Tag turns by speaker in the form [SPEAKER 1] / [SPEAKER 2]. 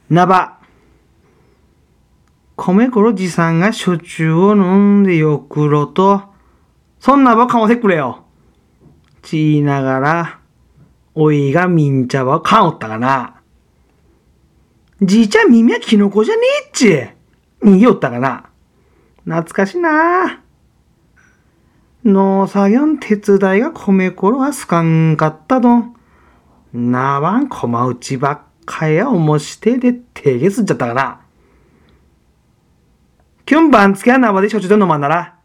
[SPEAKER 1] なば。米ころじさんが焼酎を飲んでよくろと、そんなばかもせくれよ。ち言いながら、おいがみん茶葉をかんおったがな。じいちゃん耳はキノコじゃねえっち。逃げおったがな。懐かしいな。農作業の手伝いが米ころはすかんかったどん。なばんこまうちばっかやおもしてで手げすっちゃったがな。キュンバンつけはなばでしょちゅうで飲まんなら。